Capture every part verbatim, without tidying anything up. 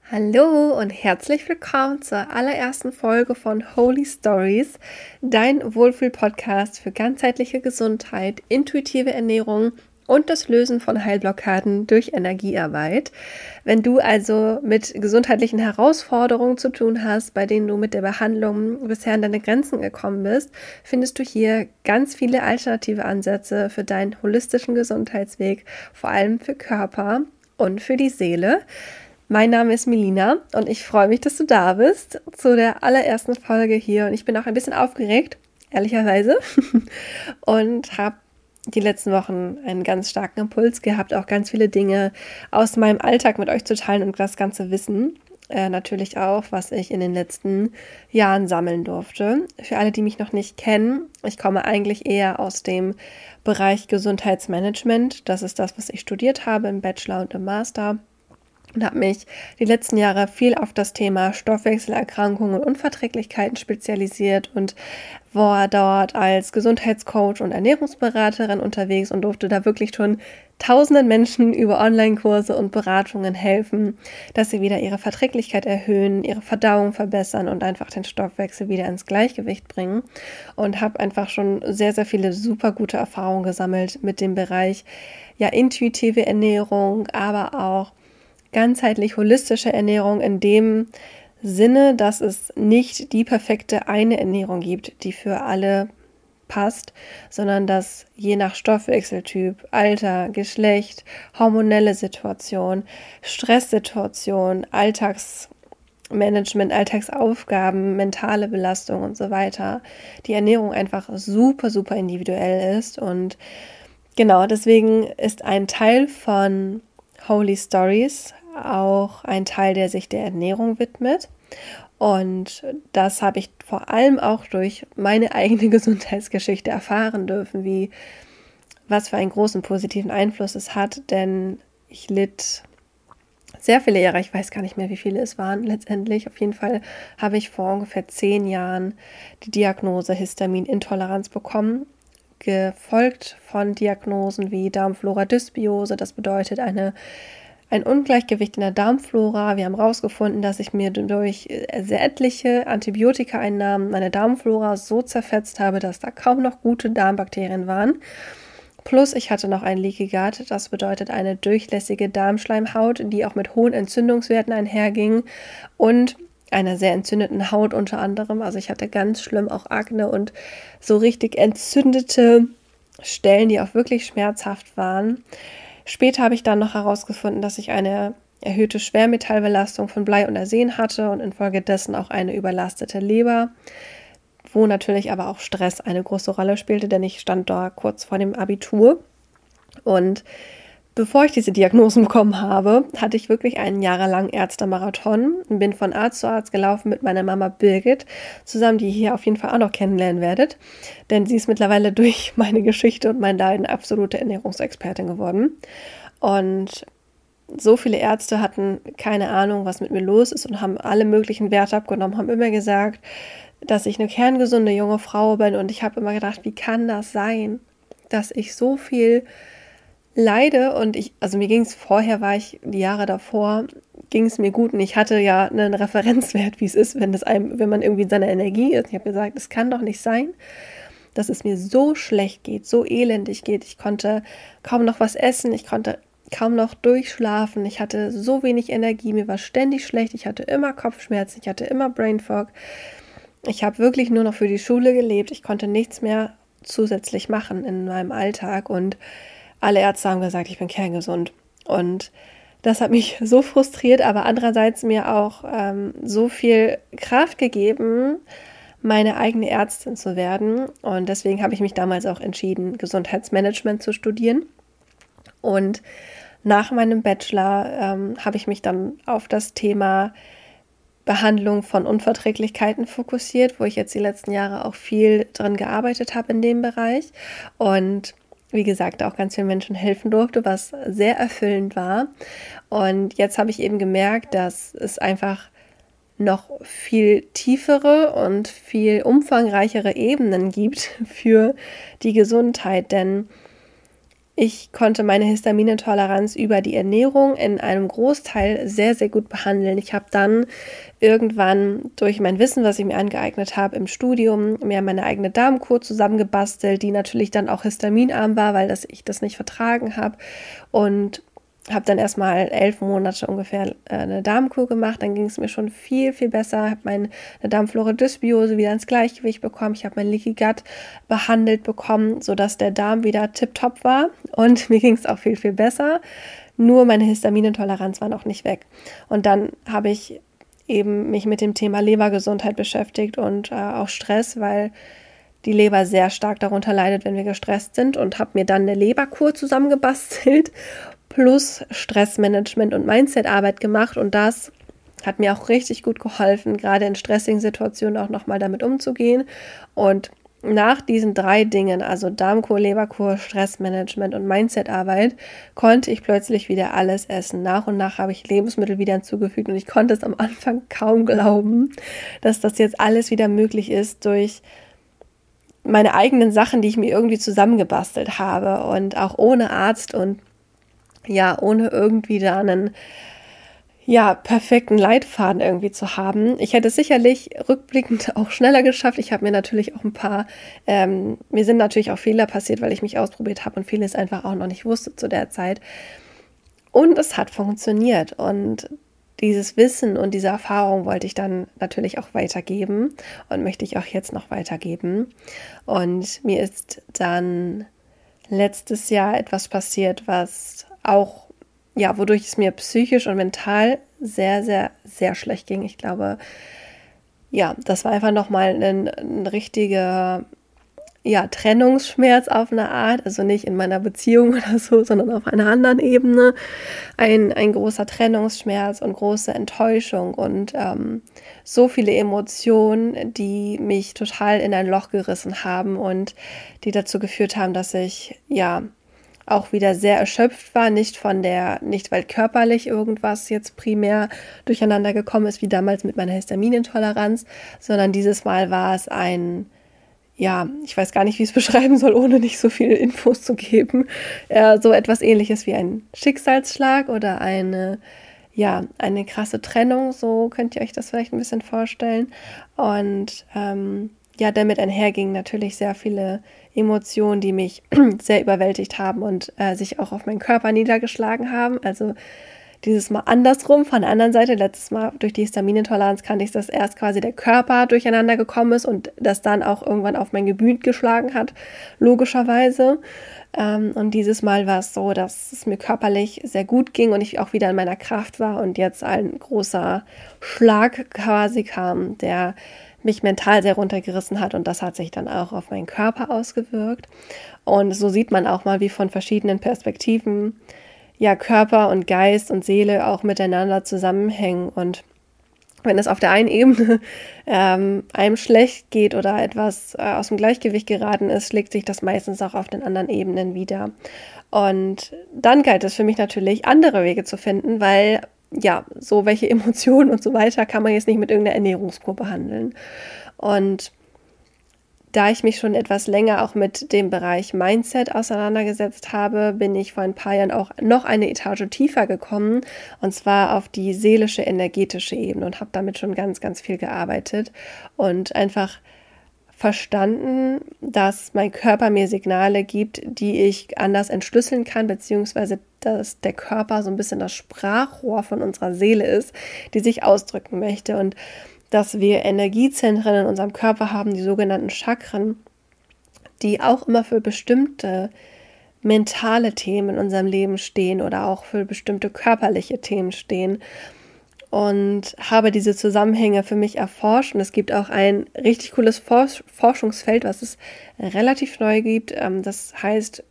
Hallo und herzlich willkommen zur allerersten Folge von Holy Stories, dein Wohlfühl-Podcast für ganzheitliche Gesundheit, intuitive Ernährung und das Lösen von Heilblockaden durch Energiearbeit. Wenn du also mit gesundheitlichen Herausforderungen zu tun hast, bei denen du mit der Behandlung bisher an deine Grenzen gekommen bist, findest du hier ganz viele alternative Ansätze für deinen holistischen Gesundheitsweg, vor allem für Körper und für die Seele. Mein Name ist Melina und ich freue mich, dass du da bist zu der allerersten Folge hier. Und ich bin auch ein bisschen aufgeregt, ehrlicherweise, und habe die letzten Wochen einen ganz starken Impuls gehabt, auch ganz viele Dinge aus meinem Alltag mit euch zu teilen und das ganze Wissen. Äh, natürlich auch, was ich in den letzten Jahren sammeln durfte. Für alle, die mich noch nicht kennen, ich komme eigentlich eher aus dem Bereich Gesundheitsmanagement. Das ist das, was ich studiert habe im Bachelor und im Master. Und habe mich die letzten Jahre viel auf das Thema Stoffwechselerkrankungen und Unverträglichkeiten spezialisiert und war dort als Gesundheitscoach und Ernährungsberaterin unterwegs und durfte da wirklich schon tausenden Menschen über Online-Kurse und Beratungen helfen, dass sie wieder ihre Verträglichkeit erhöhen, ihre Verdauung verbessern und einfach den Stoffwechsel wieder ins Gleichgewicht bringen. Und habe einfach schon sehr, sehr viele super gute Erfahrungen gesammelt mit dem Bereich ja intuitive Ernährung, aber auch ganzheitlich holistische Ernährung in dem Sinne, dass es nicht die perfekte eine Ernährung gibt, die für alle passt, sondern dass je nach Stoffwechseltyp, Alter, Geschlecht, hormonelle Situation, Stresssituation, Alltagsmanagement, Alltagsaufgaben, mentale Belastung und so weiter, die Ernährung einfach super, super individuell ist. Und genau deswegen ist ein Teil von Holy Stories auch ein Teil, der sich der Ernährung widmet. Und das habe ich vor allem auch durch meine eigene Gesundheitsgeschichte erfahren dürfen, wie was für einen großen positiven Einfluss es hat, denn ich litt sehr viele Jahre, ich weiß gar nicht mehr, wie viele es waren letztendlich. Auf jeden Fall habe ich vor ungefähr zehn Jahren die Diagnose Histaminintoleranz bekommen, gefolgt von Diagnosen wie Darmflora-Dysbiose. Das bedeutet eine ein Ungleichgewicht in der Darmflora. Wir haben herausgefunden, dass ich mir durch sehr etliche Antibiotika-Einnahmen meine Darmflora so zerfetzt habe, dass da kaum noch gute Darmbakterien waren. Plus ich hatte noch ein Leaky Gut, das bedeutet eine durchlässige Darmschleimhaut, die auch mit hohen Entzündungswerten einherging und einer sehr entzündeten Haut unter anderem. Also ich hatte ganz schlimm auch Akne und so richtig entzündete Stellen, die auch wirklich schmerzhaft waren. Später habe ich dann noch herausgefunden, dass ich eine erhöhte Schwermetallbelastung von Blei und Arsen hatte und infolgedessen auch eine überlastete Leber, wo natürlich aber auch Stress eine große Rolle spielte, denn ich stand da kurz vor dem Abitur. Und bevor ich diese Diagnosen bekommen habe, hatte ich wirklich einen jahrelangen Ärztemarathon und bin von Arzt zu Arzt gelaufen mit meiner Mama Birgit zusammen, die ihr hier auf jeden Fall auch noch kennenlernen werdet, denn sie ist mittlerweile durch meine Geschichte und mein Leiden absolute Ernährungsexpertin geworden. Und so viele Ärzte hatten keine Ahnung, was mit mir los ist und haben alle möglichen Werte abgenommen, haben immer gesagt, dass ich eine kerngesunde junge Frau bin und ich habe immer gedacht, wie kann das sein, dass ich so viel leide und ich, also mir ging es vorher, war ich die Jahre davor, ging es mir gut und ich hatte ja einen Referenzwert, wie es ist, wenn das einem, wenn man irgendwie in seiner Energie ist. Ich habe gesagt, es kann doch nicht sein, dass es mir so schlecht geht, so elendig geht. Ich konnte kaum noch was essen, ich konnte kaum noch durchschlafen, ich hatte so wenig Energie, mir war ständig schlecht, ich hatte immer Kopfschmerzen, ich hatte immer Brain Fog. Ich habe wirklich nur noch für die Schule gelebt, ich konnte nichts mehr zusätzlich machen in meinem Alltag und alle Ärzte haben gesagt, ich bin kerngesund. Und das hat mich so frustriert, aber andererseits mir auch ähm, so viel Kraft gegeben, meine eigene Ärztin zu werden. Und deswegen habe ich mich damals auch entschieden, Gesundheitsmanagement zu studieren. Und nach meinem Bachelor ähm, habe ich mich dann auf das Thema Behandlung von Unverträglichkeiten fokussiert, wo ich jetzt die letzten Jahre auch viel dran gearbeitet habe in dem Bereich. Und wie gesagt, auch ganz vielen Menschen helfen durfte, was sehr erfüllend war. Und jetzt habe ich eben gemerkt, dass es einfach noch viel tiefere und viel umfangreichere Ebenen gibt für die Gesundheit. Denn ich konnte meine Histaminintoleranz über die Ernährung in einem Großteil sehr, sehr gut behandeln. Ich habe dann irgendwann durch mein Wissen, was ich mir angeeignet habe im Studium, mir meine eigene Darmkur zusammengebastelt, die natürlich dann auch histaminarm war, weil das, ich das nicht vertragen habe. Und habe dann erstmal elf Monate ungefähr eine Darmkur gemacht. Dann ging es mir schon viel, viel besser. Habe meine Darmflora-Dysbiose wieder ins Gleichgewicht bekommen. Ich habe mein Leaky Gut behandelt bekommen, sodass der Darm wieder tipptopp war. Und mir ging es auch viel, viel besser. Nur meine Histaminintoleranz war noch nicht weg. Und dann habe ich eben mich mit dem Thema Lebergesundheit beschäftigt und äh, auch Stress, weil die Leber sehr stark darunter leidet, wenn wir gestresst sind, und habe mir dann eine Leberkur zusammengebastelt plus Stressmanagement und Mindsetarbeit gemacht, und das hat mir auch richtig gut geholfen, gerade in stressigen Situationen auch nochmal damit umzugehen. Und nach diesen drei Dingen, also Darmkur, Leberkur, Stressmanagement und Mindsetarbeit, konnte ich plötzlich wieder alles essen. Nach und nach habe ich Lebensmittel wieder hinzugefügt und ich konnte es am Anfang kaum glauben, dass das jetzt alles wieder möglich ist durch meine eigenen Sachen, die ich mir irgendwie zusammengebastelt habe und auch ohne Arzt und ja, ohne irgendwie da einen ja, perfekten Leitfaden irgendwie zu haben. Ich hätte es sicherlich rückblickend auch schneller geschafft. Ich habe mir natürlich auch ein paar, ähm, mir sind natürlich auch Fehler passiert, weil ich mich ausprobiert habe und vieles einfach auch noch nicht wusste zu der Zeit. Und es hat funktioniert, und dieses Wissen und diese Erfahrung wollte ich dann natürlich auch weitergeben und möchte ich auch jetzt noch weitergeben. Und mir ist dann letztes Jahr etwas passiert, was auch, ja, wodurch es mir psychisch und mental sehr, sehr, sehr schlecht ging. Ich glaube, ja, das war einfach nochmal ein, ein richtiger, ja, Trennungsschmerz auf eine Art, also nicht in meiner Beziehung oder so, sondern auf einer anderen Ebene. Ein, ein großer Trennungsschmerz und große Enttäuschung und ähm, so viele Emotionen, die mich total in ein Loch gerissen haben und die dazu geführt haben, dass ich, ja, auch wieder sehr erschöpft war, nicht von der, nicht weil körperlich irgendwas jetzt primär durcheinander gekommen ist, wie damals mit meiner Histaminintoleranz, sondern dieses Mal war es ein, ja, ich weiß gar nicht, wie ich es beschreiben soll, ohne nicht so viele Infos zu geben, äh, so etwas Ähnliches wie ein Schicksalsschlag oder eine, ja, eine krasse Trennung, so könnt ihr euch das vielleicht ein bisschen vorstellen. Und ähm, ja, damit einhergingen natürlich sehr viele Emotionen, die mich sehr überwältigt haben und äh, sich auch auf meinen Körper niedergeschlagen haben. Also dieses Mal andersrum, von der anderen Seite. Letztes Mal durch die Histaminintoleranz kannte ich, dass erst quasi der Körper durcheinander gekommen ist und das dann auch irgendwann auf mein Gemüt geschlagen hat, logischerweise. Ähm, und dieses Mal war es so, dass es mir körperlich sehr gut ging und ich auch wieder in meiner Kraft war und jetzt ein großer Schlag quasi kam, der mich mental sehr runtergerissen hat, und das hat sich dann auch auf meinen Körper ausgewirkt. Und so sieht man auch mal, wie von verschiedenen Perspektiven ja Körper und Geist und Seele auch miteinander zusammenhängen. Und wenn es auf der einen Ebene ähm, einem schlecht geht oder etwas äh, aus dem Gleichgewicht geraten ist, schlägt sich das meistens auch auf den anderen Ebenen wieder. Und dann galt es für mich natürlich, andere Wege zu finden, weil ja, so welche Emotionen und so weiter kann man jetzt nicht mit irgendeiner Ernährungskur behandeln. Und da ich mich schon etwas länger auch mit dem Bereich Mindset auseinandergesetzt habe, bin ich vor ein paar Jahren auch noch eine Etage tiefer gekommen, und zwar auf die seelische, energetische Ebene, und habe damit schon ganz, ganz viel gearbeitet und einfach verstanden, dass mein Körper mir Signale gibt, die ich anders entschlüsseln kann, beziehungsweise dass der Körper so ein bisschen das Sprachrohr von unserer Seele ist, die sich ausdrücken möchte, und dass wir Energiezentren in unserem Körper haben, die sogenannten Chakren, die auch immer für bestimmte mentale Themen in unserem Leben stehen oder auch für bestimmte körperliche Themen stehen. Und habe diese Zusammenhänge für mich erforscht, und es gibt auch ein richtig cooles Forschungsfeld, was es relativ neu gibt, das heißt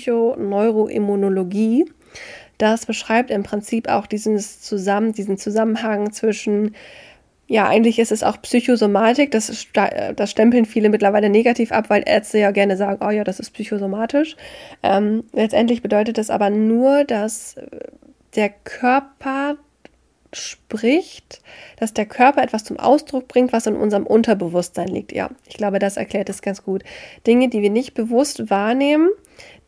Psychoneuroimmunologie. Das beschreibt im Prinzip auch dieses Zusammen, diesen Zusammenhang zwischen, ja, eigentlich ist es auch Psychosomatik, das, das stempeln viele mittlerweile negativ ab, weil Ärzte ja gerne sagen, oh ja, das ist psychosomatisch. Ähm, letztendlich bedeutet das aber nur, dass der Körper spricht, dass der Körper etwas zum Ausdruck bringt, was in unserem Unterbewusstsein liegt. Ja, ich glaube, das erklärt es ganz gut. Dinge, die wir nicht bewusst wahrnehmen,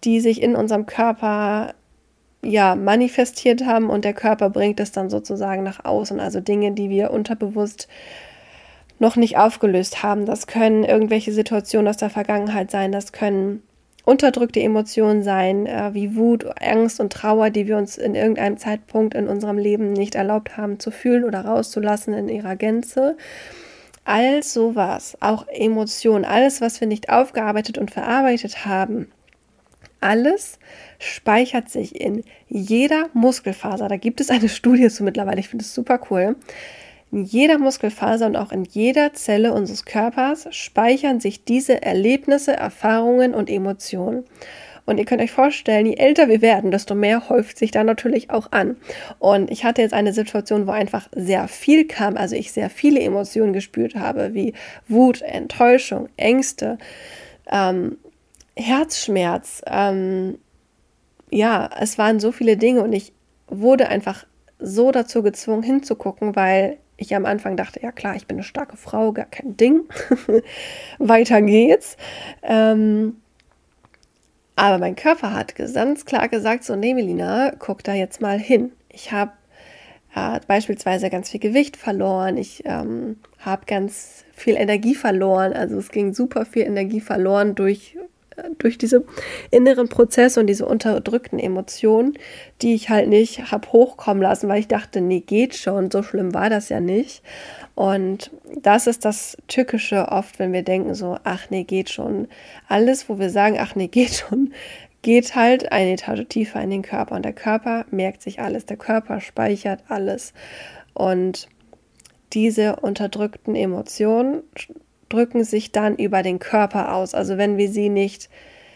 die sich in unserem Körper ja manifestiert haben und der Körper bringt es dann sozusagen nach außen. Also Dinge, die wir unterbewusst noch nicht aufgelöst haben. Das können irgendwelche Situationen aus der Vergangenheit sein, das können unterdrückte Emotionen sein, äh, wie Wut, Angst und Trauer, die wir uns in irgendeinem Zeitpunkt in unserem Leben nicht erlaubt haben zu fühlen oder rauszulassen in ihrer Gänze. All sowas, auch Emotionen, alles, was wir nicht aufgearbeitet und verarbeitet haben, alles speichert sich in jeder Muskelfaser. Da gibt es eine Studie zu mittlerweile, ich finde es super cool. In jeder Muskelfaser und auch in jeder Zelle unseres Körpers speichern sich diese Erlebnisse, Erfahrungen und Emotionen. Und ihr könnt euch vorstellen, je älter wir werden, desto mehr häuft sich da natürlich auch an. Und ich hatte jetzt eine Situation, wo einfach sehr viel kam, also ich sehr viele Emotionen gespürt habe, wie Wut, Enttäuschung, Ängste, ähm, Herzschmerz. Ähm, ja, es waren so viele Dinge und ich wurde einfach so dazu gezwungen hinzugucken, weil ich am Anfang dachte, ja klar, ich bin eine starke Frau, gar kein Ding. Weiter geht's. Ähm, aber mein Körper hat ganz klar gesagt, so, nee, Melina, guck da jetzt mal hin. Ich habe äh, beispielsweise ganz viel Gewicht verloren. Ich ähm, habe ganz viel Energie verloren. Also es ging super viel Energie verloren durch durch diese inneren Prozesse und diese unterdrückten Emotionen, die ich halt nicht habe hochkommen lassen, weil ich dachte, nee, geht schon, so schlimm war das ja nicht. Und das ist das Tückische oft, wenn wir denken so, ach nee, geht schon. Alles, wo wir sagen, ach nee, geht schon, geht halt eine Etage tiefer in den Körper. Und der Körper merkt sich alles, der Körper speichert alles. Und diese unterdrückten Emotionen drücken sich dann über den Körper aus. Also wenn wir sie nicht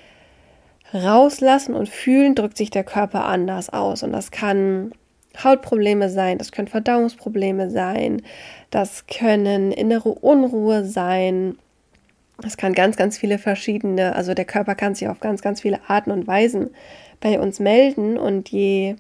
rauslassen und fühlen, drückt sich der Körper anders aus. Und das kann Hautprobleme sein, das können Verdauungsprobleme sein, das können innere Unruhe sein. Es kann ganz, ganz viele verschiedene, also der Körper kann sich auf ganz, ganz viele Arten und Weisen bei uns melden. Und je,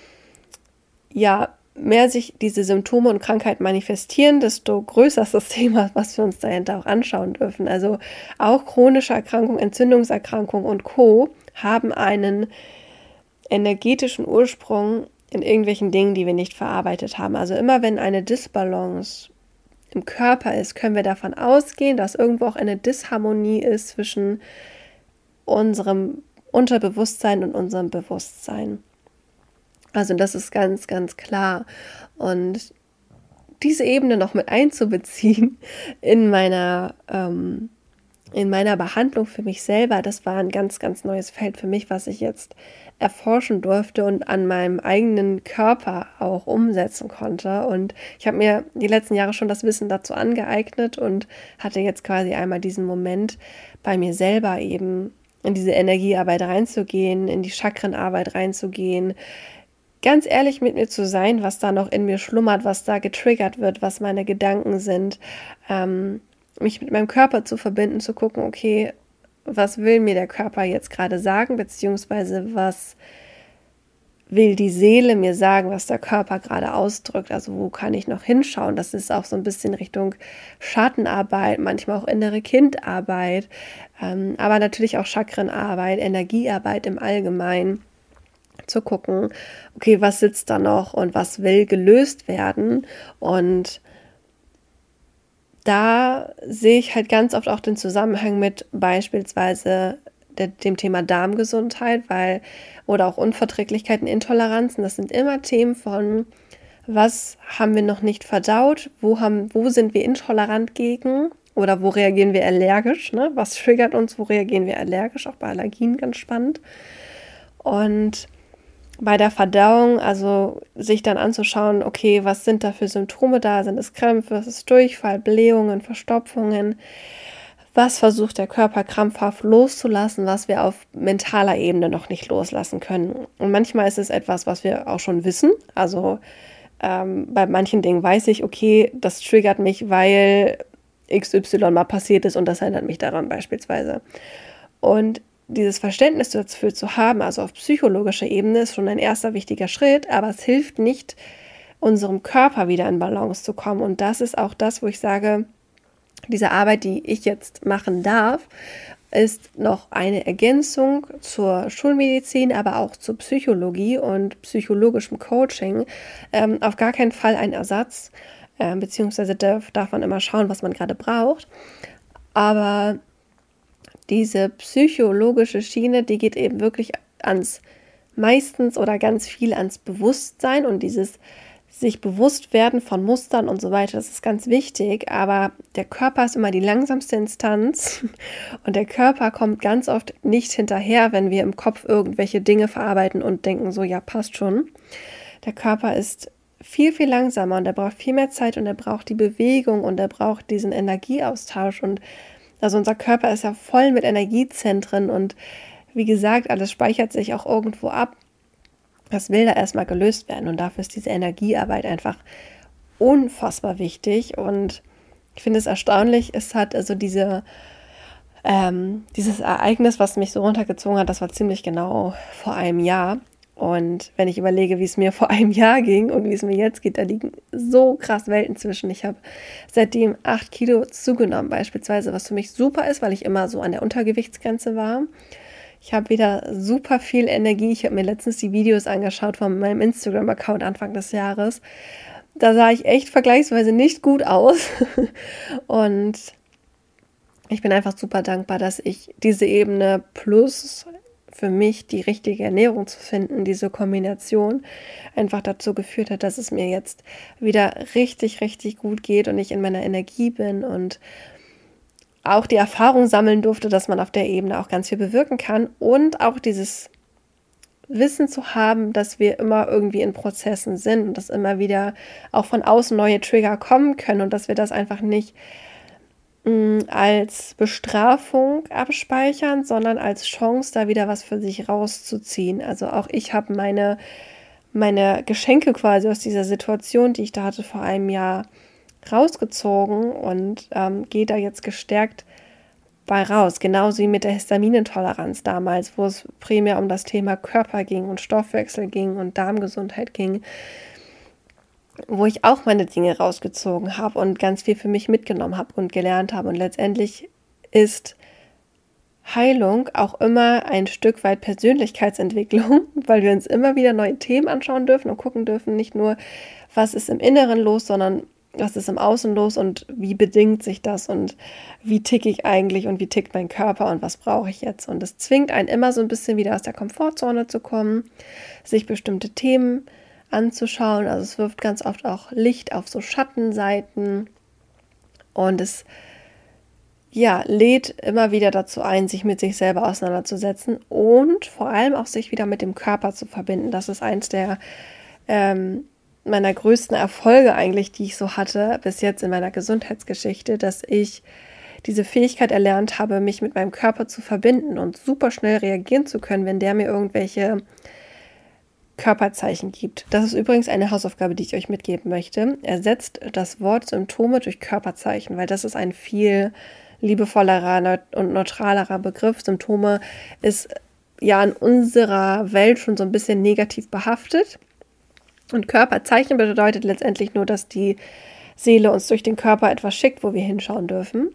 ja, mehr sich diese Symptome und Krankheiten manifestieren, desto größer ist das Thema, was wir uns dahinter auch anschauen dürfen. Also auch chronische Erkrankungen, Entzündungserkrankungen und Co. haben einen energetischen Ursprung in irgendwelchen Dingen, die wir nicht verarbeitet haben. Also immer wenn eine Disbalance im Körper ist, können wir davon ausgehen, dass irgendwo auch eine Disharmonie ist zwischen unserem Unterbewusstsein und unserem Bewusstsein. Also das ist ganz, ganz klar. Und diese Ebene noch mit einzubeziehen in meiner, ähm, in meiner Behandlung für mich selber, das war ein ganz, ganz neues Feld für mich, was ich jetzt erforschen durfte und an meinem eigenen Körper auch umsetzen konnte. Und ich habe mir die letzten Jahre schon das Wissen dazu angeeignet und hatte jetzt quasi einmal diesen Moment bei mir selber eben in diese Energiearbeit reinzugehen, in die Chakrenarbeit reinzugehen, ganz ehrlich mit mir zu sein, was da noch in mir schlummert, was da getriggert wird, was meine Gedanken sind, ähm, mich mit meinem Körper zu verbinden, zu gucken, okay, was will mir der Körper jetzt gerade sagen, beziehungsweise was will die Seele mir sagen, was der Körper gerade ausdrückt, also wo kann ich noch hinschauen, das ist auch so ein bisschen Richtung Schattenarbeit, manchmal auch innere Kindarbeit, ähm, aber natürlich auch Chakrenarbeit, Energiearbeit im Allgemeinen. Zu gucken, okay, was sitzt da noch und was will gelöst werden. Und da sehe ich halt ganz oft auch den Zusammenhang mit beispielsweise der, dem Thema Darmgesundheit, weil oder auch Unverträglichkeiten, Intoleranzen, das sind immer Themen von, was haben wir noch nicht verdaut, wo, haben, wo sind wir intolerant gegen oder wo reagieren wir allergisch, ne? Was triggert uns, wo reagieren wir allergisch, auch bei Allergien ganz spannend. Und bei der Verdauung, also sich dann anzuschauen, okay, was sind da für Symptome da? Sind es Krämpfe, ist es Durchfall, Blähungen, Verstopfungen? Was versucht der Körper krampfhaft loszulassen, was wir auf mentaler Ebene noch nicht loslassen können? Und manchmal ist es etwas, was wir auch schon wissen. Also ähm, bei manchen Dingen weiß ich, okay, das triggert mich, weil X Y mal passiert ist und das erinnert mich daran beispielsweise. Und dieses Verständnis dafür zu haben, also auf psychologischer Ebene, ist schon ein erster wichtiger Schritt, aber es hilft nicht, unserem Körper wieder in Balance zu kommen. Und das ist auch das, wo ich sage, diese Arbeit, die ich jetzt machen darf ist noch eine Ergänzung zur Schulmedizin, aber auch zur Psychologie und psychologischem Coaching. Ähm, auf gar keinen Fall ein Ersatz, äh, beziehungsweise darf, darf man immer schauen, was man gerade braucht. Aber diese psychologische Schiene, die geht eben wirklich ans meistens oder ganz viel ans Bewusstsein und dieses sich bewusst werden von Mustern und so weiter, das ist ganz wichtig, aber der Körper ist immer die langsamste Instanz und der Körper kommt ganz oft nicht hinterher, wenn wir im Kopf irgendwelche Dinge verarbeiten und denken, so ja, passt schon. Der Körper ist viel, viel langsamer und er braucht viel mehr Zeit und er braucht die Bewegung und er braucht diesen Energieaustausch und also unser Körper ist ja voll mit Energiezentren und wie gesagt, alles speichert sich auch irgendwo ab. Das will da erstmal gelöst werden und dafür ist diese Energiearbeit einfach unfassbar wichtig und ich finde es erstaunlich, es hat also diese, ähm, dieses Ereignis, was mich so runtergezogen hat, das war ziemlich genau vor einem Jahr und wenn ich überlege, wie es mir vor einem Jahr ging und wie es mir jetzt geht, da liegen so krass Welten zwischen. Ich habe seitdem acht Kilo zugenommen beispielsweise, was für mich super ist, weil ich immer so an der Untergewichtsgrenze war. Ich habe wieder super viel Energie. Ich habe mir letztens die Videos angeschaut von meinem Instagram-Account Anfang des Jahres. Da sah ich echt vergleichsweise nicht gut aus. Und ich bin einfach super dankbar, dass ich diese Ebene plus für mich die richtige Ernährung zu finden, diese Kombination einfach dazu geführt hat, dass es mir jetzt wieder richtig, richtig gut geht und ich in meiner Energie bin und auch die Erfahrung sammeln durfte, dass man auf der Ebene auch ganz viel bewirken kann und auch dieses Wissen zu haben, dass wir immer irgendwie in Prozessen sind und dass immer wieder auch von außen neue Trigger kommen können und dass wir das einfach nicht mh, als Bestrafung abspeichern, sondern als Chance, da wieder was für sich rauszuziehen. Also auch ich habe meine, meine Geschenke quasi aus dieser Situation, die ich da hatte vor einem Jahr, rausgezogen und ähm, gehe da jetzt gestärkt bei raus. Genauso wie mit der Histaminintoleranz damals, wo es primär um das Thema Körper ging und Stoffwechsel ging und Darmgesundheit ging, wo ich auch meine Dinge rausgezogen habe und ganz viel für mich mitgenommen habe und gelernt habe. Und letztendlich ist Heilung auch immer ein Stück weit Persönlichkeitsentwicklung, weil wir uns immer wieder neue Themen anschauen dürfen und gucken dürfen, nicht nur, was ist im Inneren los, sondern was ist im Außen los und wie bedingt sich das und wie ticke ich eigentlich und wie tickt mein Körper und was brauche ich jetzt. Und es zwingt einen immer so ein bisschen wieder aus der Komfortzone zu kommen, sich bestimmte Themen anzuschauen. Also es wirft ganz oft auch Licht auf so Schattenseiten und es ja, lädt immer wieder dazu ein, sich mit sich selber auseinanderzusetzen und vor allem auch sich wieder mit dem Körper zu verbinden. Das ist eins der ähm, meiner größten Erfolge eigentlich, die ich so hatte bis jetzt in meiner Gesundheitsgeschichte, dass ich diese Fähigkeit erlernt habe, mich mit meinem Körper zu verbinden und super schnell reagieren zu können, wenn der mir irgendwelche Körperzeichen gibt. Das ist übrigens eine Hausaufgabe, die ich euch mitgeben möchte. Ersetzt das Wort Symptome durch Körperzeichen, weil das ist ein viel liebevollerer und neutralerer Begriff. Symptome ist ja in unserer Welt schon so ein bisschen negativ behaftet. Und Körperzeichen bedeutet letztendlich nur, dass die Seele uns durch den Körper etwas schickt, wo wir hinschauen dürfen.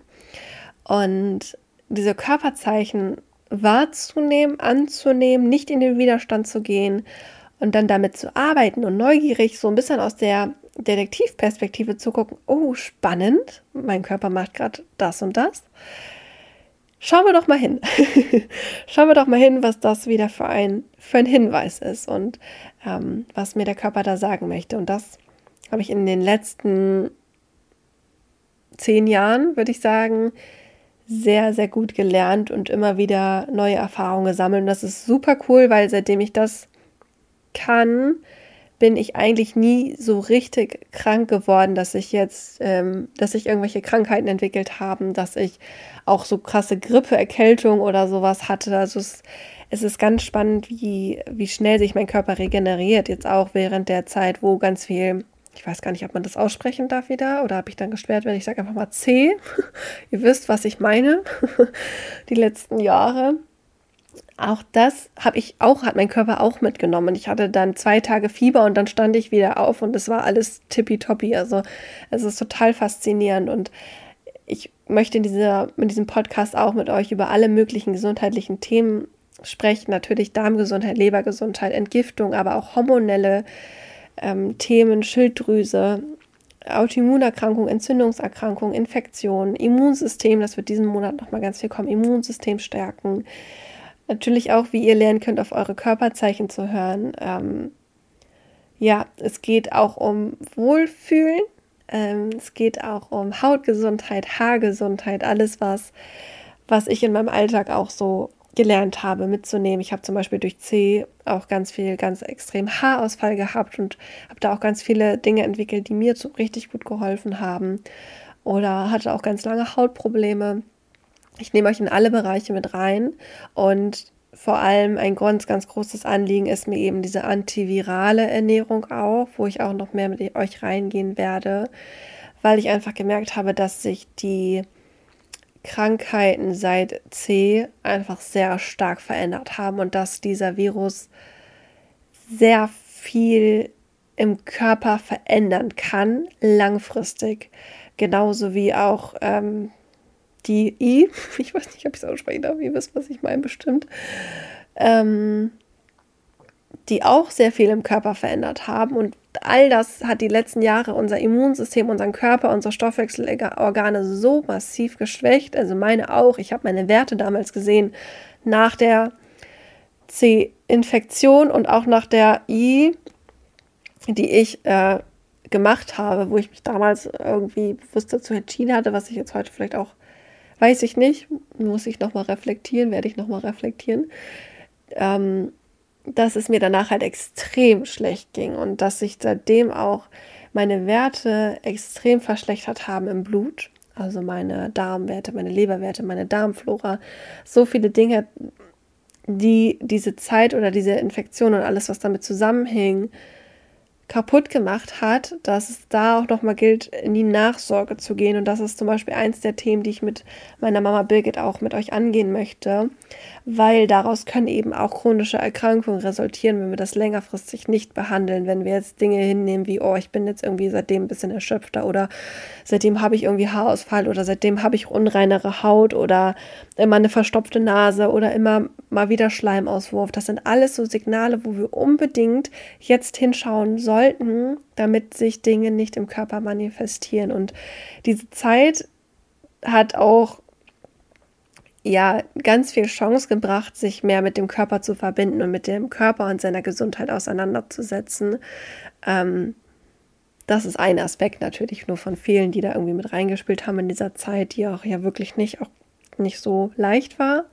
Und diese Körperzeichen wahrzunehmen, anzunehmen, nicht in den Widerstand zu gehen und dann damit zu arbeiten und neugierig so ein bisschen aus der Detektivperspektive zu gucken, oh, spannend, mein Körper macht gerade das und das. Schauen wir doch mal hin. Schauen wir doch mal hin, was das wieder für ein, für ein Hinweis ist und ähm, was mir der Körper da sagen möchte. Und das habe ich in den letzten zehn Jahren, würde ich sagen, sehr, sehr gut gelernt und immer wieder neue Erfahrungen gesammelt. Und das ist super cool, weil seitdem ich das kann, bin ich eigentlich nie so richtig krank geworden, dass ich jetzt, ähm, dass sich irgendwelche Krankheiten entwickelt haben, dass ich auch so krasse Grippe, Erkältung oder sowas hatte. Also es, es ist ganz spannend, wie, wie schnell sich mein Körper regeneriert. Jetzt auch während der Zeit, wo ganz viel, ich weiß gar nicht, ob man das aussprechen darf wieder oder habe ich dann gesperrt, wenn ich sage einfach mal C. Ihr wisst, was ich meine. Die letzten Jahre. Auch das habe ich auch, hat mein Körper auch mitgenommen. Ich hatte dann zwei Tage Fieber und dann stand ich wieder auf und es war alles tippitoppi. Also es ist total faszinierend und ich möchte in dieser, in diesem Podcast auch mit euch über alle möglichen gesundheitlichen Themen sprechen. Natürlich Darmgesundheit, Lebergesundheit, Entgiftung, aber auch hormonelle ähm, Themen, Schilddrüse, Autoimmunerkrankung, Entzündungserkrankung, Infektion, Immunsystem. Das wird diesen Monat nochmal ganz viel kommen. Immunsystem stärken. Natürlich auch, wie ihr lernen könnt, auf eure Körperzeichen zu hören. Ähm, ja, es geht auch um Wohlfühlen. Ähm, es geht auch um Hautgesundheit, Haargesundheit, alles, was, was ich in meinem Alltag auch so gelernt habe, mitzunehmen. Ich habe zum Beispiel durch C auch ganz viel, ganz extrem Haarausfall gehabt und habe da auch ganz viele Dinge entwickelt, die mir so richtig gut geholfen haben. Oder hatte auch ganz lange Hautprobleme. Ich nehme euch in alle Bereiche mit rein und vor allem ein ganz, ganz großes Anliegen ist mir eben diese antivirale Ernährung auch, wo ich auch noch mehr mit euch reingehen werde, weil ich einfach gemerkt habe, dass sich die Krankheiten seit C einfach sehr stark verändert haben und dass dieser Virus sehr viel im Körper verändern kann, langfristig. Genauso wie auch ähm, die I, ich weiß nicht, ob ich es aussprechen darf, ihr wisst, was ich meine, bestimmt, ähm, die auch sehr viel im Körper verändert haben. Und all das hat die letzten Jahre unser Immunsystem, unseren Körper, unsere Stoffwechselorgane so massiv geschwächt. Also meine auch. Ich habe meine Werte damals gesehen nach der C-Infektion und auch nach der I, die ich äh, gemacht habe, wo ich mich damals irgendwie bewusst dazu entschieden hatte, was ich jetzt heute vielleicht auch, weiß ich nicht, muss ich nochmal reflektieren, werde ich nochmal reflektieren, ähm, dass es mir danach halt extrem schlecht ging und dass sich seitdem auch meine Werte extrem verschlechtert haben im Blut, also meine Darmwerte, meine Leberwerte, meine Darmflora, so viele Dinge, die diese Zeit oder diese Infektion und alles, was damit zusammenhing, kaputt gemacht hat, dass es da auch nochmal gilt, in die Nachsorge zu gehen. Und das ist zum Beispiel eins der Themen, die ich mit meiner Mama Birgit auch mit euch angehen möchte, weil daraus können eben auch chronische Erkrankungen resultieren, wenn wir das längerfristig nicht behandeln, wenn wir jetzt Dinge hinnehmen wie, oh, ich bin jetzt irgendwie seitdem ein bisschen erschöpfter oder seitdem habe ich irgendwie Haarausfall oder seitdem habe ich unreinere Haut oder immer eine verstopfte Nase oder immer mal wieder Schleimauswurf. Das sind alles so Signale, wo wir unbedingt jetzt hinschauen sollten, damit sich Dinge nicht im Körper manifestieren. Und diese Zeit hat auch ja ganz viel Chance gebracht, sich mehr mit dem Körper zu verbinden und mit dem Körper und seiner Gesundheit auseinanderzusetzen. Ähm, das ist ein Aspekt natürlich nur von vielen, die da irgendwie mit reingespielt haben in dieser Zeit, die auch ja wirklich nicht, auch nicht so leicht war.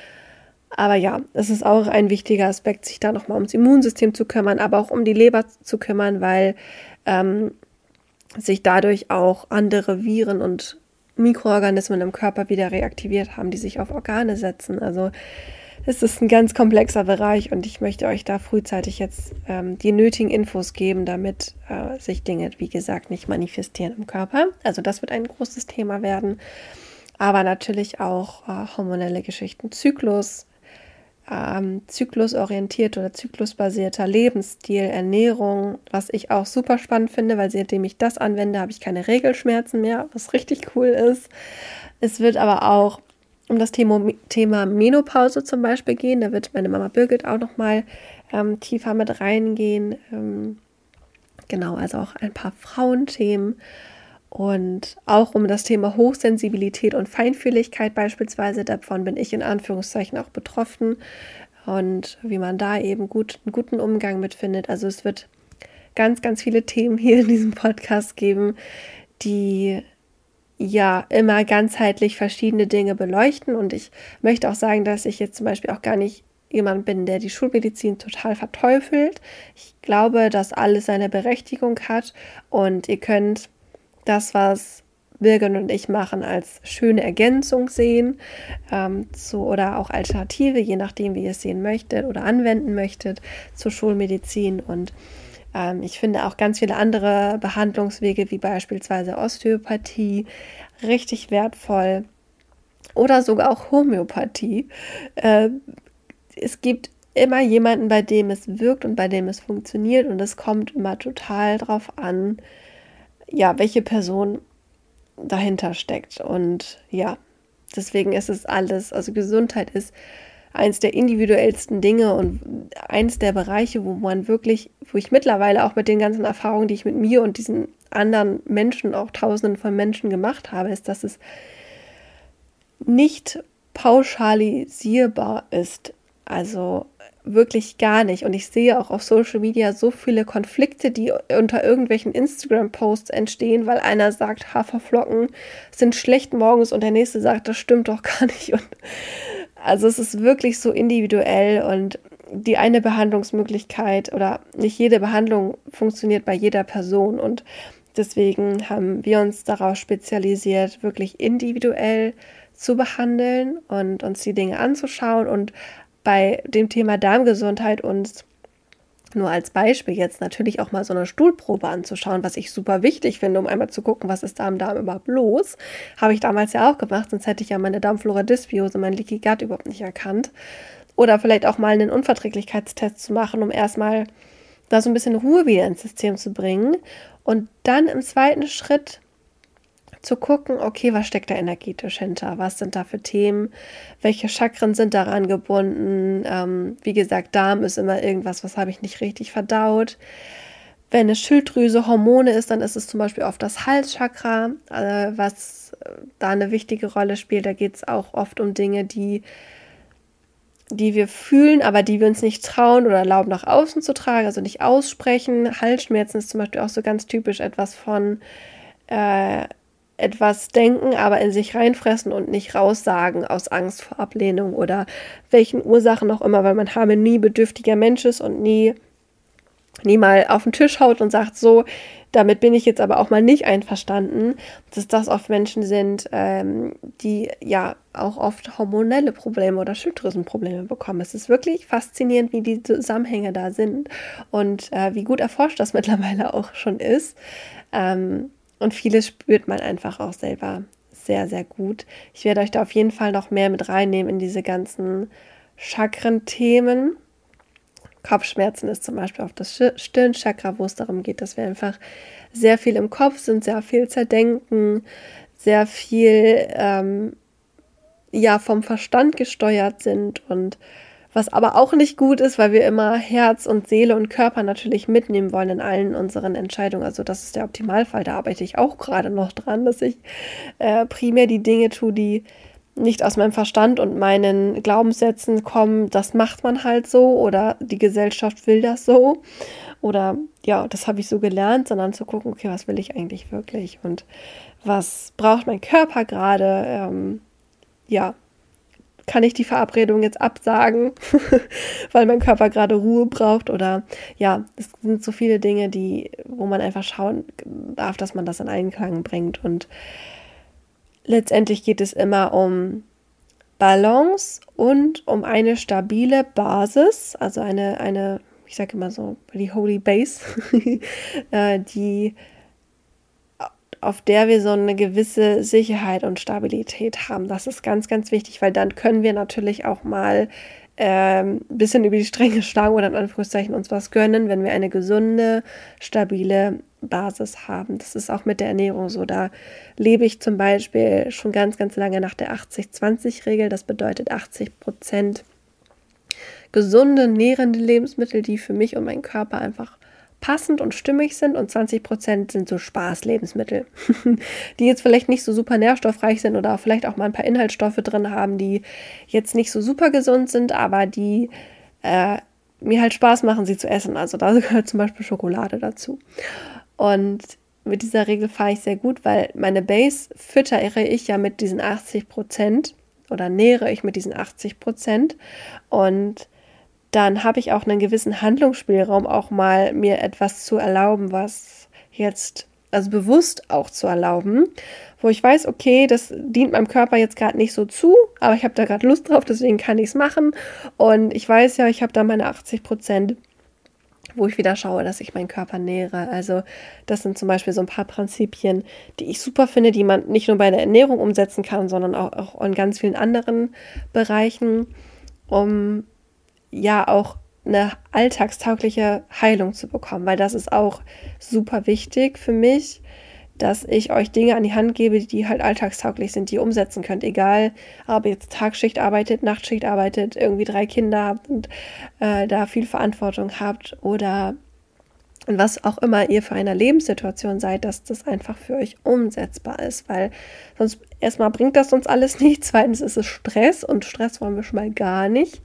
Aber ja, es ist auch ein wichtiger Aspekt, sich da nochmal ums Immunsystem zu kümmern, aber auch um die Leber zu kümmern, weil ähm, sich dadurch auch andere Viren und Mikroorganismen im Körper wieder reaktiviert haben, die sich auf Organe setzen. Also es ist ein ganz komplexer Bereich und ich möchte euch da frühzeitig jetzt ähm, die nötigen Infos geben, damit äh, sich Dinge, wie gesagt, nicht manifestieren im Körper. Also das wird ein großes Thema werden. Aber natürlich auch äh, hormonelle Geschichten, Zyklus, ähm, zyklusorientiert oder zyklusbasierter Lebensstil, Ernährung, was ich auch super spannend finde, weil seitdem ich das anwende, habe ich keine Regelschmerzen mehr, was richtig cool ist. Es wird aber auch um das Thema, Thema Menopause zum Beispiel gehen. Da wird meine Mama Birgit auch nochmal ähm, tiefer mit reingehen. Ähm, genau, also auch ein paar Frauenthemen. Und auch um das Thema Hochsensibilität und Feinfühligkeit beispielsweise, davon bin ich in Anführungszeichen auch betroffen und wie man da eben gut, einen guten Umgang mit findet. Also es wird ganz, ganz viele Themen hier in diesem Podcast geben, die ja immer ganzheitlich verschiedene Dinge beleuchten. Und ich möchte auch sagen, dass ich jetzt zum Beispiel auch gar nicht jemand bin, der die Schulmedizin total verteufelt. Ich glaube, dass alles seine Berechtigung hat und ihr könnt das, was Birgit und ich machen, als schöne Ergänzung sehen ähm, zu, oder auch Alternative, je nachdem, wie ihr es sehen möchtet oder anwenden möchtet zur Schulmedizin. Und ähm, ich finde auch ganz viele andere Behandlungswege, wie beispielsweise Osteopathie, richtig wertvoll oder sogar auch Homöopathie. Äh, es gibt immer jemanden, bei dem es wirkt und bei dem es funktioniert und es kommt immer total drauf an, ja, welche Person dahinter steckt. Und ja, deswegen ist es alles, also Gesundheit ist eins der individuellsten Dinge und eins der Bereiche, wo man wirklich, wo ich mittlerweile auch mit den ganzen Erfahrungen, die ich mit mir und diesen anderen Menschen, auch Tausenden von Menschen gemacht habe, ist, dass es nicht pauschalisierbar ist. Also wirklich gar nicht. Und ich sehe auch auf Social Media so viele Konflikte, die unter irgendwelchen Instagram-Posts entstehen, weil einer sagt, Haferflocken sind schlecht morgens und der nächste sagt, das stimmt doch gar nicht. Und also es ist wirklich so individuell und die eine Behandlungsmöglichkeit oder nicht jede Behandlung funktioniert bei jeder Person und deswegen haben wir uns darauf spezialisiert, wirklich individuell zu behandeln und uns die Dinge anzuschauen und bei dem Thema Darmgesundheit uns nur als Beispiel jetzt natürlich auch mal so eine Stuhlprobe anzuschauen, was ich super wichtig finde, um einmal zu gucken, was ist da im Darm überhaupt los. Habe ich damals ja auch gemacht, sonst hätte ich ja meine Darmflora-Dysbiose, mein Leaky Gut überhaupt nicht erkannt. Oder vielleicht auch mal einen Unverträglichkeitstest zu machen, um erstmal da so ein bisschen Ruhe wieder ins System zu bringen. Und dann im zweiten Schritt zu gucken, okay, was steckt da energetisch hinter? Was sind da für Themen? Welche Chakren sind daran gebunden? Ähm, wie gesagt, Darm ist immer irgendwas, was habe ich nicht richtig verdaut. Wenn eine Schilddrüse Hormone ist, dann ist es zum Beispiel oft das Halschakra, äh, was da eine wichtige Rolle spielt. Da geht es auch oft um Dinge, die, die wir fühlen, aber die wir uns nicht trauen oder erlauben, nach außen zu tragen, also nicht aussprechen. Halsschmerzen ist zum Beispiel auch so ganz typisch etwas von äh, etwas denken, aber in sich reinfressen und nicht raussagen aus Angst vor Ablehnung oder welchen Ursachen auch immer, weil man harmoniebedürftiger Mensch ist und nie, nie mal auf den Tisch haut und sagt, so, damit bin ich jetzt aber auch mal nicht einverstanden, dass das oft Menschen sind, ähm, die ja auch oft hormonelle Probleme oder Schilddrüsenprobleme bekommen. Es ist wirklich faszinierend, wie die Zusammenhänge da sind und äh, wie gut erforscht das mittlerweile auch schon ist. Ähm, Und vieles spürt man einfach auch selber sehr, sehr gut. Ich werde euch da auf jeden Fall noch mehr mit reinnehmen in diese ganzen Chakren-Themen. Kopfschmerzen ist zum Beispiel auf das Stirnchakra, wo es darum geht, dass wir einfach sehr viel im Kopf sind, sehr viel zerdenken, sehr viel ähm, ja, vom Verstand gesteuert sind und was aber auch nicht gut ist, weil wir immer Herz und Seele und Körper natürlich mitnehmen wollen in allen unseren Entscheidungen. Also das ist der Optimalfall. Da arbeite ich auch gerade noch dran, dass ich äh, primär die Dinge tue, die nicht aus meinem Verstand und meinen Glaubenssätzen kommen. Das macht man halt so oder die Gesellschaft will das so. Oder ja, das habe ich so gelernt, sondern zu gucken, okay, was will ich eigentlich wirklich und was braucht mein Körper gerade? Ähm, ja, kann ich die Verabredung jetzt absagen, weil mein Körper gerade Ruhe braucht oder ja, es sind so viele Dinge, die, wo man einfach schauen darf, dass man das in Einklang bringt und letztendlich geht es immer um Balance und um eine stabile Basis, also eine, eine, ich sage immer so, die Holy Base, die auf der wir so eine gewisse Sicherheit und Stabilität haben. Das ist ganz, ganz wichtig, weil dann können wir natürlich auch mal ähm, ein bisschen über die Stränge schlagen oder in Anführungszeichen uns was gönnen, wenn wir eine gesunde, stabile Basis haben. Das ist auch mit der Ernährung so. Da lebe ich zum Beispiel schon ganz, ganz lange nach der achtzig zwanzig Regel. Das bedeutet achtzig Prozent gesunde, nährende Lebensmittel, die für mich und meinen Körper einfach passend und stimmig sind und zwanzig Prozent sind so Spaßlebensmittel, die jetzt vielleicht nicht so super nährstoffreich sind oder vielleicht auch mal ein paar Inhaltsstoffe drin haben, die jetzt nicht so super gesund sind, aber die äh, mir halt Spaß machen, sie zu essen. Also da gehört zum Beispiel Schokolade dazu. Und mit dieser Regel fahre ich sehr gut, weil meine Base füttere ich ja mit diesen achtzig Prozent oder nähere ich mit diesen achtzig Prozent und dann habe ich auch einen gewissen Handlungsspielraum, auch mal mir etwas zu erlauben, was jetzt, also bewusst auch zu erlauben, wo ich weiß, okay, das dient meinem Körper jetzt gerade nicht so zu, aber ich habe da gerade Lust drauf, deswegen kann ich es machen und ich weiß ja, ich habe da meine achtzig Prozent, wo ich wieder schaue, dass ich meinen Körper nähere. Also das sind zum Beispiel so ein paar Prinzipien, die ich super finde, die man nicht nur bei der Ernährung umsetzen kann, sondern auch, auch in ganz vielen anderen Bereichen, um ja auch eine alltagstaugliche Heilung zu bekommen, weil das ist auch super wichtig für mich, dass ich euch Dinge an die Hand gebe, die halt alltagstauglich sind, die ihr umsetzen könnt. Egal, ob ihr jetzt Tagschicht arbeitet, Nachtschicht arbeitet, irgendwie drei Kinder habt und äh, da viel Verantwortung habt oder was auch immer ihr für eine Lebenssituation seid, dass das einfach für euch umsetzbar ist, weil sonst erstmal bringt das uns alles nichts, zweitens ist es Stress und Stress wollen wir schon mal gar nicht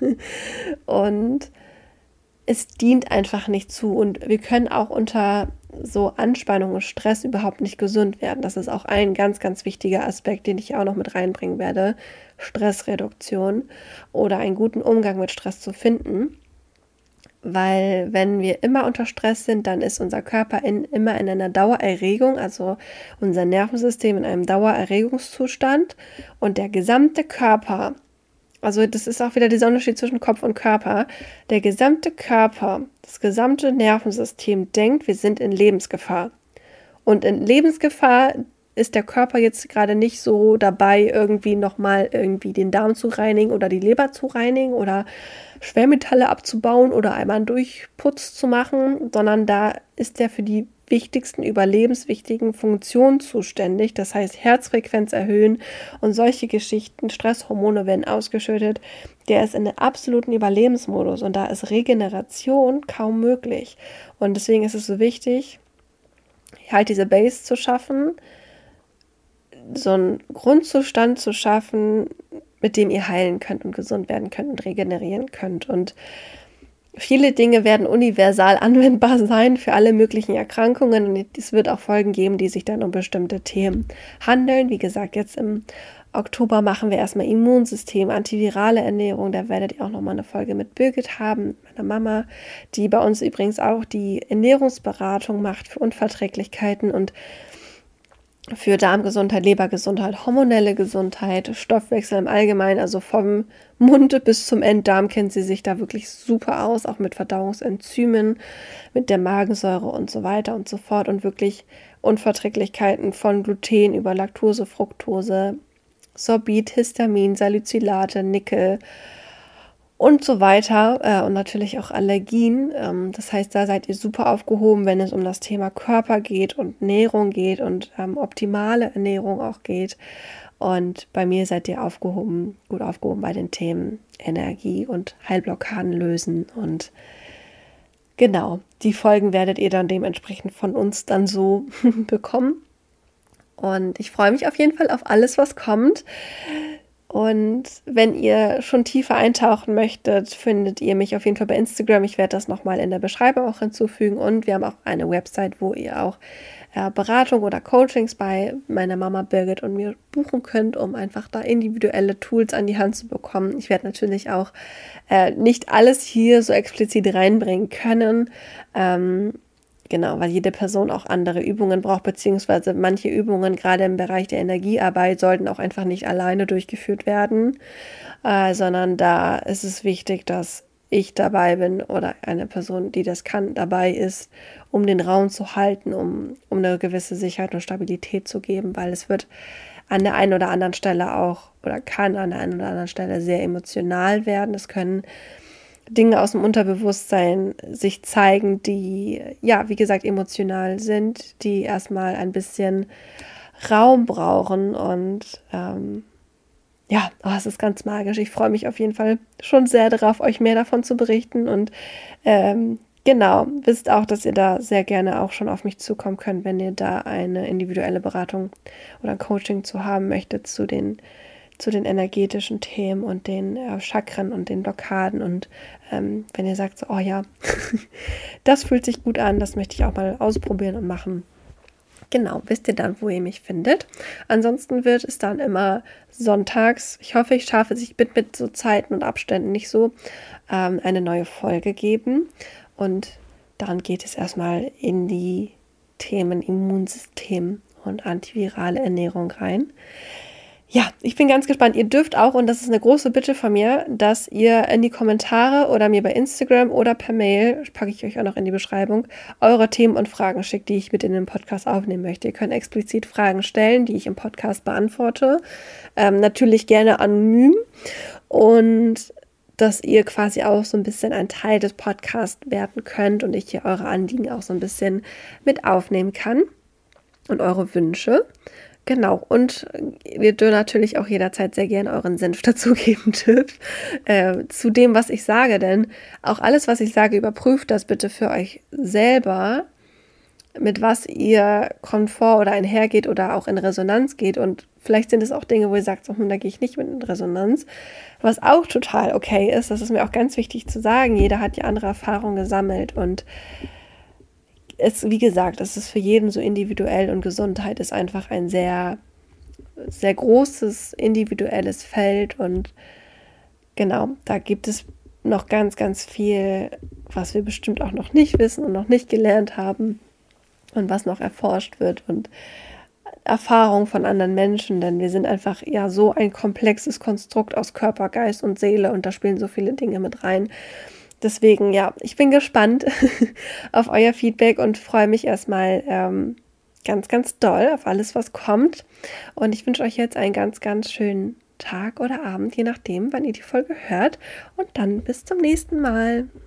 und es dient einfach nicht zu und wir können auch unter so Anspannung und Stress überhaupt nicht gesund werden. Das ist auch ein ganz, ganz wichtiger Aspekt, den ich auch noch mit reinbringen werde, Stressreduktion oder einen guten Umgang mit Stress zu finden. Weil wenn wir immer unter Stress sind, dann ist unser Körper in, immer in einer Dauererregung, also unser Nervensystem in einem Dauererregungszustand und der gesamte Körper, also das ist auch wieder dieser Unterschied zwischen Kopf und Körper, der gesamte Körper, das gesamte Nervensystem denkt, wir sind in Lebensgefahr. Und in Lebensgefahr ist der Körper jetzt gerade nicht so dabei, irgendwie nochmal irgendwie den Darm zu reinigen oder die Leber zu reinigen oder Schwermetalle abzubauen oder einmal einen Durchputz zu machen, sondern da ist der für die wichtigsten überlebenswichtigen Funktionen zuständig. Das heißt, Herzfrequenz erhöhen und solche Geschichten, Stresshormone werden ausgeschüttet. Der ist in einem absoluten Überlebensmodus und da ist Regeneration kaum möglich. Und deswegen ist es so wichtig, halt diese Base zu schaffen, so einen Grundzustand zu schaffen, mit dem ihr heilen könnt und gesund werden könnt und regenerieren könnt. Und viele Dinge werden universal anwendbar sein für alle möglichen Erkrankungen und es wird auch Folgen geben, die sich dann um bestimmte Themen handeln. Wie gesagt, jetzt im Oktober machen wir erstmal Immunsystem, antivirale Ernährung. Da werdet ihr auch nochmal eine Folge mit Birgit haben, meiner Mama, die bei uns übrigens auch die Ernährungsberatung macht für Unverträglichkeiten und für Darmgesundheit, Lebergesundheit, hormonelle Gesundheit, Stoffwechsel im Allgemeinen, also vom Mund bis zum Enddarm kennt sie sich da wirklich super aus, auch mit Verdauungsenzymen, mit der Magensäure und so weiter und so fort und wirklich Unverträglichkeiten von Gluten über Laktose, Fructose, Sorbit, Histamin, Salicylate, Nickel und so weiter äh, und natürlich auch Allergien. Ähm, das heißt, da seid ihr super aufgehoben, wenn es um das Thema Körper geht und Ernährung geht und ähm, optimale Ernährung auch geht. Und bei mir seid ihr aufgehoben, gut aufgehoben bei den Themen Energie und Heilblockaden lösen. Und genau, die Folgen werdet ihr dann dementsprechend von uns dann so bekommen. Und ich freue mich auf jeden Fall auf alles, was kommt. Und wenn ihr schon tiefer eintauchen möchtet, findet ihr mich auf jeden Fall bei Instagram. Ich werde das nochmal in der Beschreibung auch hinzufügen. Und wir haben auch eine Website, wo ihr auch äh, Beratung oder Coachings bei meiner Mama Birgit und mir buchen könnt, um einfach da individuelle Tools an die Hand zu bekommen. Ich werde natürlich auch äh, nicht alles hier so explizit reinbringen können. Ähm, Genau, weil jede Person auch andere Übungen braucht, beziehungsweise manche Übungen, gerade im Bereich der Energiearbeit, sollten auch einfach nicht alleine durchgeführt werden, äh, sondern da ist es wichtig, dass ich dabei bin oder eine Person, die das kann, dabei ist, um den Raum zu halten, um, um eine gewisse Sicherheit und Stabilität zu geben, weil es wird an der einen oder anderen Stelle auch oder kann an der einen oder anderen Stelle sehr emotional werden. Es können Dinge aus dem Unterbewusstsein sich zeigen, die, ja, wie gesagt, emotional sind, die erstmal ein bisschen Raum brauchen und ähm, ja, oh, es ist ganz magisch. Ich freue mich auf jeden Fall schon sehr darauf, euch mehr davon zu berichten und ähm, genau, wisst auch, dass ihr da sehr gerne auch schon auf mich zukommen könnt, wenn ihr da eine individuelle Beratung oder ein Coaching zu haben möchtet zu den zu den energetischen Themen und den äh, Chakren und den Blockaden und ähm, wenn ihr sagt, so, oh ja, das fühlt sich gut an, das möchte ich auch mal ausprobieren und machen. Genau, wisst ihr dann, wo ihr mich findet. Ansonsten wird es dann immer sonntags, ich hoffe, ich schaffe es, ich bin mit so Zeiten und Abständen nicht so, ähm, eine neue Folge geben und dann geht es erstmal in die Themen Immunsystem und antivirale Ernährung rein. Ja, ich bin ganz gespannt. Ihr dürft auch, und das ist eine große Bitte von mir, dass ihr in die Kommentare oder mir bei Instagram oder per Mail, packe ich euch auch noch in die Beschreibung, eure Themen und Fragen schickt, die ich mit in den Podcast aufnehmen möchte. Ihr könnt explizit Fragen stellen, die ich im Podcast beantworte. Ähm, natürlich gerne anonym und dass ihr quasi auch so ein bisschen ein Teil des Podcasts werden könnt und ich hier eure Anliegen auch so ein bisschen mit aufnehmen kann. und eure Wünsche. Genau, und ihr dürft natürlich auch jederzeit sehr gerne euren Senf dazugeben dürft äh, zu dem, was ich sage, denn auch alles, was ich sage, überprüft das bitte für euch selber, mit was ihr Komfort oder einhergeht oder auch in Resonanz geht, und vielleicht sind es auch Dinge, wo ihr sagt, so, hm, da gehe ich nicht mit in Resonanz, was auch total okay ist. Das ist mir auch ganz wichtig zu sagen, jeder hat ja andere Erfahrungen gesammelt und es, wie gesagt, es ist für jeden so individuell und Gesundheit ist einfach ein sehr, sehr großes individuelles Feld und genau, da gibt es noch ganz, ganz viel, was wir bestimmt auch noch nicht wissen und noch nicht gelernt haben und was noch erforscht wird und Erfahrung von anderen Menschen, denn wir sind einfach ja so ein komplexes Konstrukt aus Körper, Geist und Seele und da spielen so viele Dinge mit rein. Deswegen, ja, ich bin gespannt auf euer Feedback und freue mich erstmal ähm, ganz, ganz doll auf alles, was kommt. Und ich wünsche euch jetzt einen ganz, ganz schönen Tag oder Abend, je nachdem, wann ihr die Folge hört. Und dann bis zum nächsten Mal.